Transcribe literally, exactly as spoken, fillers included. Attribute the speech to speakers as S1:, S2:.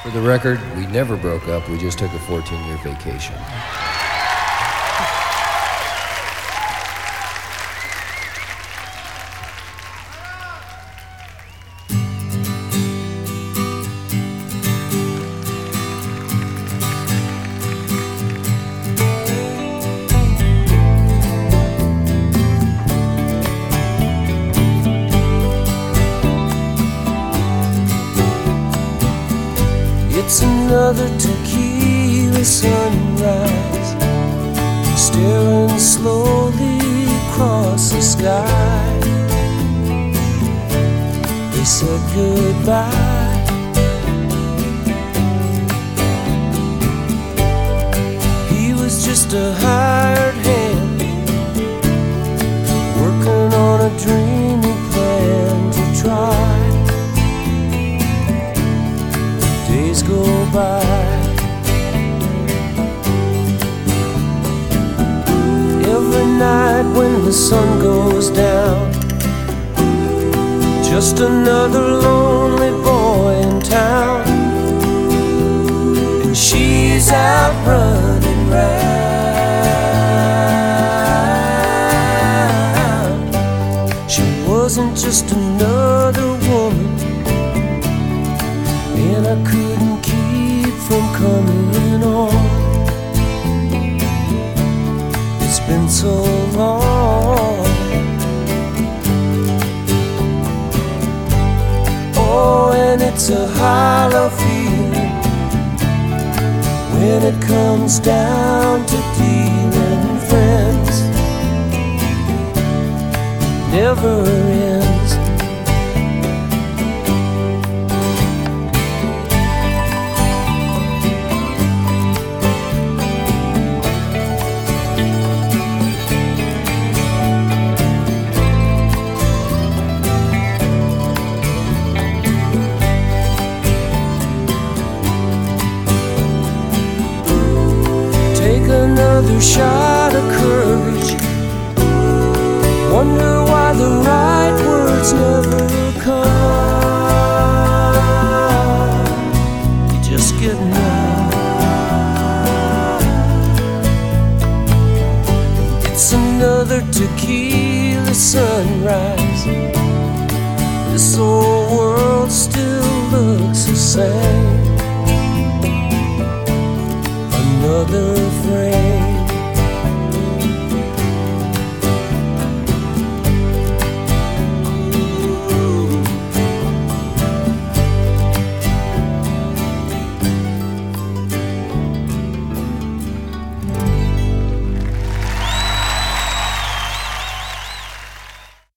S1: For the record, we never broke up, we just took a fourteen-year vacation.
S2: It's another tequila sunrise, staring slowly across the sky. They said goodbye. He was just a hired hand, working on a dreamy plan to try. Days go by. Every night when the sun goes down, just another lonely boy in town, and she's out running round. She wasn't just another woman, and I couldn't keep from coming on. It's been so long. Oh, and it's a hollow feeling when it comes down to dealing friends. Never ends. Another shot of courage. Wonder why the right words never come. You just get numb. It's another tequila sunrise. This old world still looks the same. Another friend.